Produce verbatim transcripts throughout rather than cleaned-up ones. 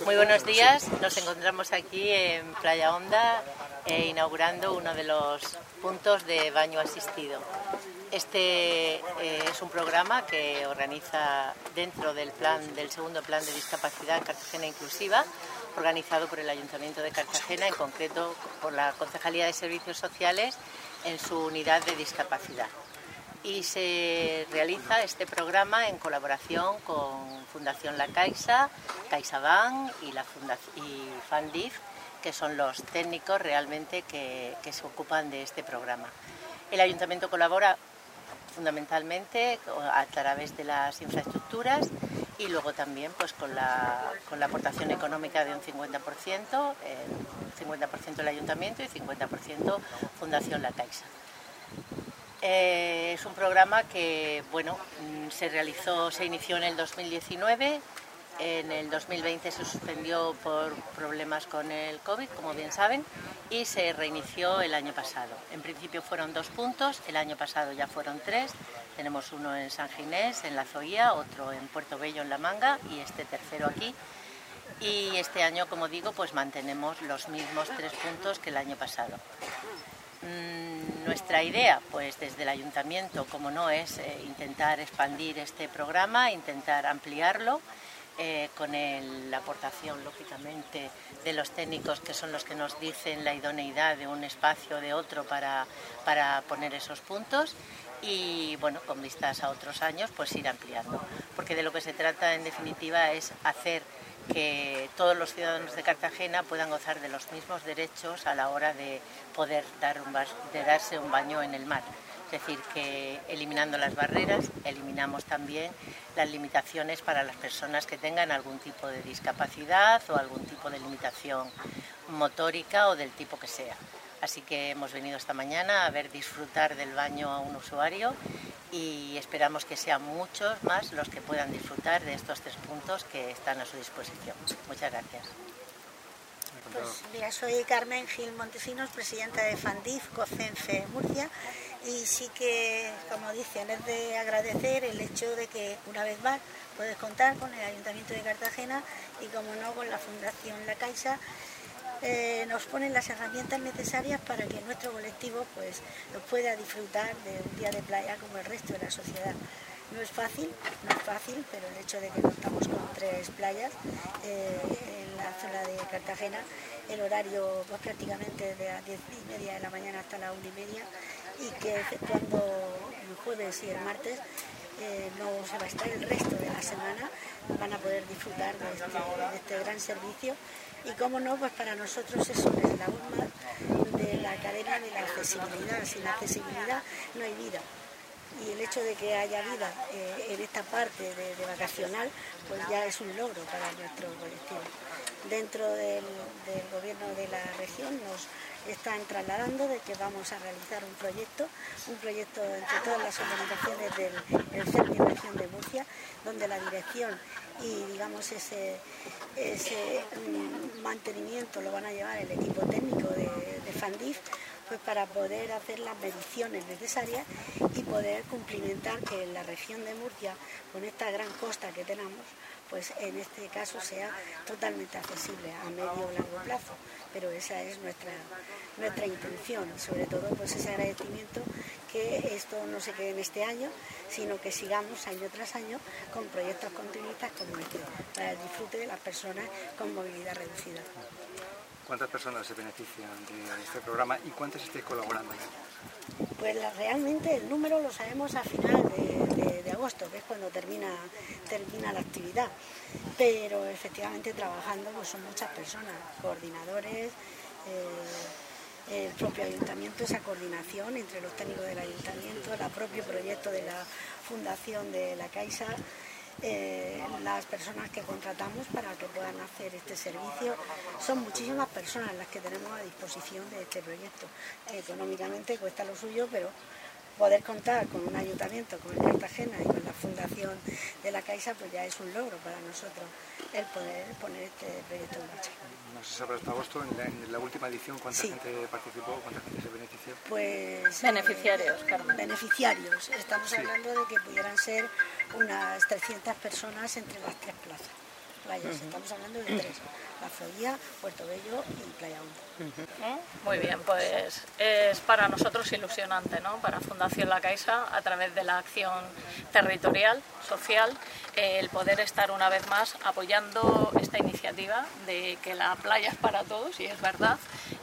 Muy buenos días, nos encontramos aquí en Playa Honda eh, inaugurando uno de los puntos de baño asistido. Este eh, es un programa que organiza dentro del plan del segundo plan de discapacidad Cartagena Inclusiva, organizado por el Ayuntamiento de Cartagena, en concreto por la Concejalía de Servicios Sociales en su unidad de discapacidad. Y se realiza este programa en colaboración con Fundación La Caixa, CaixaBank y, la y FANDIF, que son los técnicos realmente que, que se ocupan de este programa. El Ayuntamiento colabora fundamentalmente a través de las infraestructuras y luego también pues con la, con la aportación económica de un cincuenta por ciento, eh, cincuenta por ciento el Ayuntamiento y cincuenta por ciento Fundación La Caixa. Eh, es un programa que bueno, se realizó, se inició en el dos mil diecinueve, en el dos mil veinte se suspendió por problemas con el COVID, como bien saben, y se reinició el año pasado. En principio fueron dos puntos, el año pasado ya fueron tres, tenemos uno en San Ginés, en La Zoía, otro en Puerto Bello, en La Manga, y este tercero aquí. Y este año, como digo, pues mantenemos los mismos tres puntos que el año pasado. Nuestra idea, pues desde el Ayuntamiento, como no, es eh, intentar expandir este programa, intentar ampliarlo, eh, con el, la aportación, lógicamente, de los técnicos, que son los que nos dicen la idoneidad de un espacio o de otro para, para poner esos puntos y, bueno, con vistas a otros años, pues ir ampliando. Porque de lo que se trata, en definitiva, es hacer que todos los ciudadanos de Cartagena puedan gozar de los mismos derechos a la hora de poder dar un, de darse un baño en el mar. Es decir, que eliminando las barreras, eliminamos también las limitaciones para las personas que tengan algún tipo de discapacidad o algún tipo de limitación motórica o del tipo que sea. Así que hemos venido esta mañana a ver disfrutar del baño a un usuario y esperamos que sean muchos más los que puedan disfrutar de estos tres puntos que están a su disposición. Muchas gracias. Pues mira, soy Carmen Gil Montesinos, presidenta de FANDIF, COCENFE Murcia, y sí que, como dicen, es de agradecer el hecho de que una vez más puedes contar con el Ayuntamiento de Cartagena y, como no, con la Fundación La Caixa. Eh, nos ponen las herramientas necesarias para que nuestro colectivo pues pueda disfrutar de un día de playa como el resto de la sociedad. No es fácil, no es fácil, pero el hecho de que contamos con tres playas eh, en la zona de Cartagena, el horario pues, prácticamente de las diez y media de la mañana hasta las una y media, y que efectuando el jueves y el martes eh, no se va a estar el resto de la semana, van a poder disfrutar de este, de este gran servicio. Y cómo no, pues para nosotros es un eslabón más de la cadena de la accesibilidad. Sin accesibilidad no hay vida. Y el hecho de que haya vida eh, en esta parte de, de vacacional, pues ya es un logro para nuestro colectivo. Dentro del, del gobierno de la región nos están trasladando de que vamos a realizar un proyecto, un proyecto entre todas las organizaciones del C E R M y región de Murcia, donde la dirección y digamos ese, ese um, mantenimiento lo van a llevar el equipo técnico de, de FANDIF, pues para poder hacer las mediciones necesarias y poder cumplimentar que en la región de Murcia, con esta gran costa que tenemos, pues en este caso sea totalmente accesible a medio o largo plazo. Pero esa es nuestra, nuestra intención, sobre todo pues ese agradecimiento que esto no se quede en este año, sino que sigamos año tras año con proyectos continuistas como este, para el disfrute de las personas con movilidad reducida. ¿Cuántas personas se benefician de este programa y cuántas estáis colaborando en él? Pues la, realmente el número lo sabemos a final de, de, de agosto, que es cuando termina, termina la actividad, pero efectivamente trabajando pues son muchas personas, coordinadores, eh, el propio ayuntamiento, esa coordinación entre los técnicos del ayuntamiento, el propio proyecto de la Fundación de La Caixa, Eh, las personas que contratamos para que puedan hacer este servicio. Son muchísimas personas las que tenemos a disposición de este proyecto. Económicamente cuesta lo suyo, pero poder contar con un ayuntamiento como el Cartagena y con la Fundación de La Caixa, pues ya es un logro para nosotros el poder poner este proyecto en marcha. No se sabe hasta agosto, en la, en la última edición, ¿cuánta sí. gente participó, cuánta gente se benefició? Pues beneficiarios, eh, Carmen. Beneficiarios. Estamos sí. hablando de que pudieran ser unas trescientas personas entre las tres plazas. playas, uh-huh. Estamos hablando de tres, La Zoía, Puerto Bello y Playa Honda. Muy bien, pues es para nosotros ilusionante, ¿no? Para Fundación La Caixa, a través de la acción territorial, social, eh, el poder estar una vez más apoyando esta iniciativa de que la playa es para todos, y es verdad,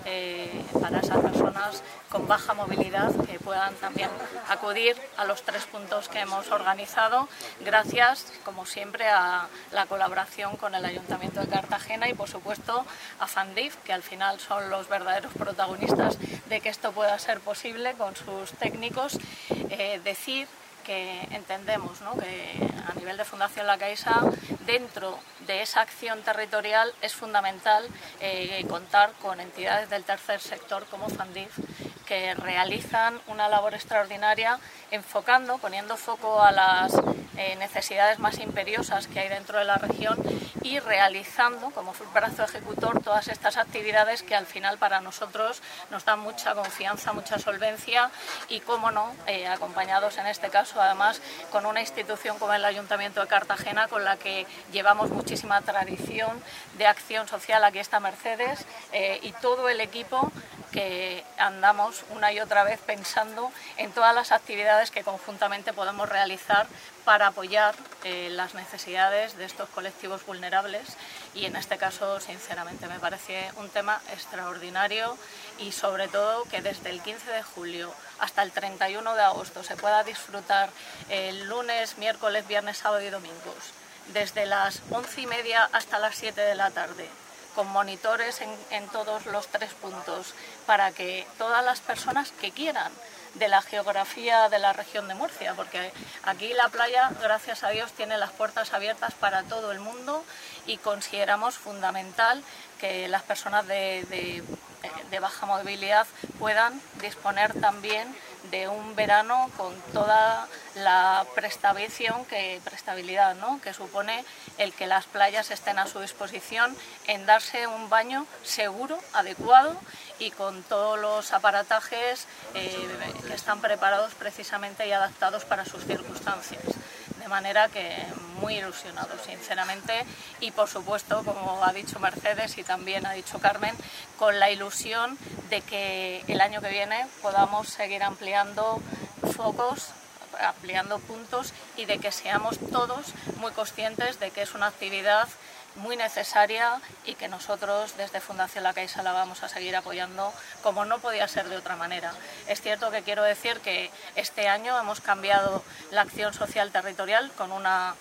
eh, para esas personas con baja movilidad que puedan también acudir a los tres puntos que hemos organizado, gracias, como siempre, a la colaboración con el Ayuntamiento de Cartagena y, por supuesto, a Fandif, que al final son los verdaderos protagonistas de que esto pueda ser posible con sus técnicos. Eh, decir que entendemos, ¿no?, que a nivel de Fundación La Caixa, dentro de esa acción territorial es fundamental eh, contar con entidades del tercer sector como Fandif, que realizan una labor extraordinaria enfocando, poniendo foco a las eh, necesidades más imperiosas que hay dentro de la región y realizando como brazo ejecutor todas estas actividades que al final para nosotros nos dan mucha confianza, mucha solvencia y, cómo no, eh, acompañados en este caso además con una institución como el Ayuntamiento de Cartagena, con la que llevamos muchísima tradición de acción social. Aquí está Mercedes eh, y todo el equipo que andamos una y otra vez pensando en todas las actividades que conjuntamente podemos realizar para apoyar eh, las necesidades de estos colectivos vulnerables, y en este caso sinceramente me parece un tema extraordinario, y sobre todo que desde el quince de julio hasta el treinta y uno de agosto se pueda disfrutar el lunes, miércoles, viernes, sábado y domingos desde las once y media hasta las siete de la tarde, con monitores en, en todos los tres puntos, para que todas las personas que quieran, de la geografía de la región de Murcia, porque aquí la playa, gracias a Dios, tiene las puertas abiertas para todo el mundo, y consideramos fundamental que las personas de, de, de baja movilidad puedan disponer también de un verano con toda la prestación que, prestabilidad, ¿no?, que supone el que las playas estén a su disposición, en darse un baño seguro, adecuado y con todos los aparatajes eh, que están preparados precisamente y adaptados para sus circunstancias. De manera que muy ilusionados, sinceramente, y por supuesto, como ha dicho Mercedes y también ha dicho Carmen, con la ilusión de que el año que viene podamos seguir ampliando focos, ampliando puntos, y de que seamos todos muy conscientes de que es una actividad muy necesaria y que nosotros desde Fundación La Caixa la vamos a seguir apoyando como no podía ser de otra manera. Es cierto que quiero decir que este año hemos cambiado la acción social territorial con una,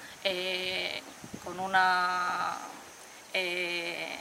eh, con una eh,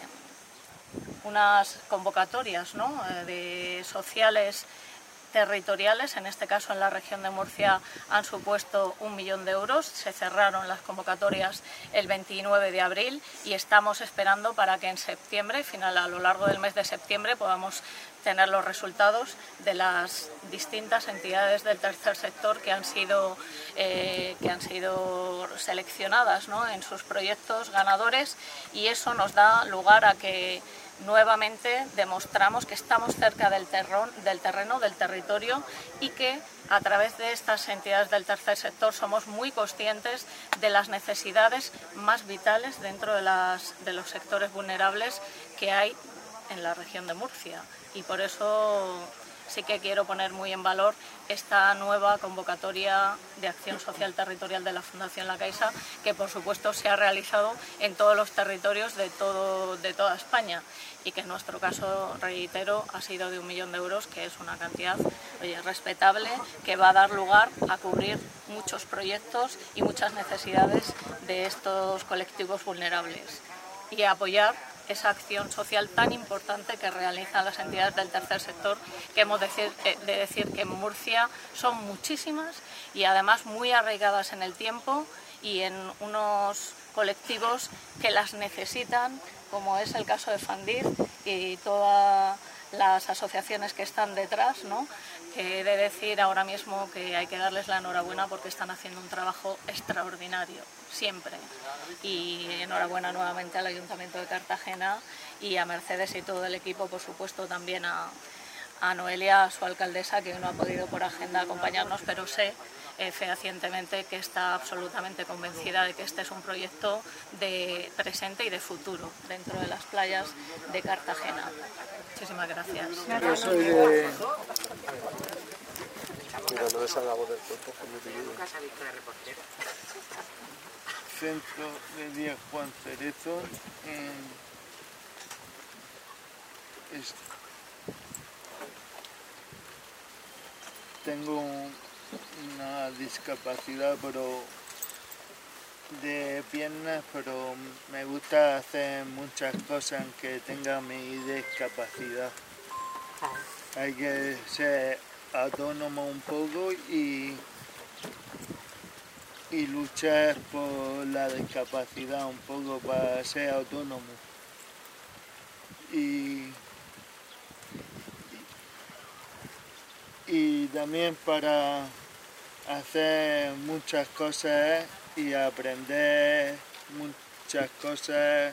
unas convocatorias, ¿no?, de sociales territoriales. En este caso en la región de Murcia han supuesto un millón de euros. Se cerraron las convocatorias el veintinueve de abril y estamos esperando para que en septiembre, final a lo largo del mes de septiembre, podamos tener los resultados de las distintas entidades del tercer sector que han sido, eh, que han sido seleccionadas, ¿no?, en sus proyectos ganadores, y eso nos da lugar a que nuevamente demostramos que estamos cerca del, terrón, del terreno, del territorio, y que a través de estas entidades del tercer sector somos muy conscientes de las necesidades más vitales dentro de, las, de los sectores vulnerables que hay en la región de Murcia. Y por eso sí que quiero poner muy en valor esta nueva convocatoria de acción social territorial de la Fundación La Caixa, que por supuesto se ha realizado en todos los territorios de, todo, de toda España, y que en nuestro caso, reitero, ha sido de un millón de euros, que es una cantidad, oye, respetable, que va a dar lugar a cubrir muchos proyectos y muchas necesidades de estos colectivos vulnerables, y a apoyar esa acción social tan importante que realizan las entidades del tercer sector, que hemos de decir, de decir que en Murcia son muchísimas y además muy arraigadas en el tiempo y en unos colectivos que las necesitan, como es el caso de Fandif y todas las asociaciones que están detrás, ¿no?, que he de decir ahora mismo que hay que darles la enhorabuena porque están haciendo un trabajo extraordinario, siempre. Y enhorabuena nuevamente al Ayuntamiento de Cartagena y a Mercedes y todo el equipo, por supuesto también a, a Noelia, su alcaldesa, que no ha podido por agenda acompañarnos, pero sé eh, fehacientemente que está absolutamente convencida de que este es un proyecto de presente y de futuro dentro de las playas de Cartagena. Muchísimas gracias. Yo soy de... Mira, no me sale la voz del cuerpo, es muy pequeño. Centro de Día Juan Cerezo. Eh, es, tengo una discapacidad pero de piernas, pero me gusta hacer muchas cosas aunque tenga mi discapacidad. Hay que ser autónomo un poco y, y luchar por la discapacidad un poco para ser autónomo. Y, y también para hacer muchas cosas y aprender muchas cosas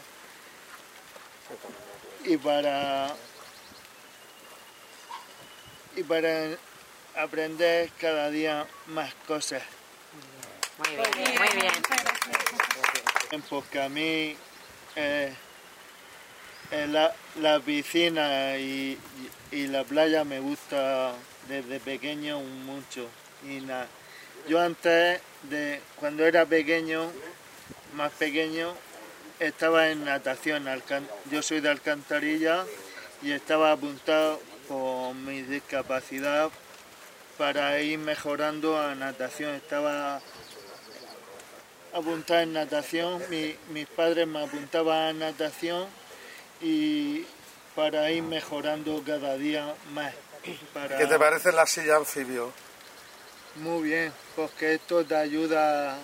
y para y para aprender cada día más cosas. Muy bien, muy bien. Porque a mí eh, eh, la, la piscina y, y, y la playa me gusta desde pequeño mucho. Y nada, yo antes, de cuando era pequeño, más pequeño, estaba en natación. Yo soy de Alcantarilla y estaba apuntado con mi discapacidad para ir mejorando a natación. Estaba apuntado en natación, mi, mis padres me apuntaban a natación y para ir mejorando cada día más. Para... ¿Qué te parece la silla anfibio? Muy bien, porque esto te ayuda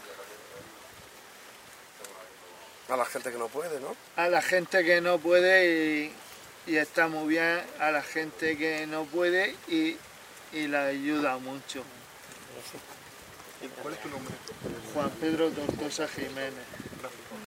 a la gente que no puede, ¿no? A la gente que no puede y, y está muy bien a la gente que no puede y, y la ayuda mucho. ¿Cuál es tu nombre? Juan Pedro Tortosa Jiménez. Gracias.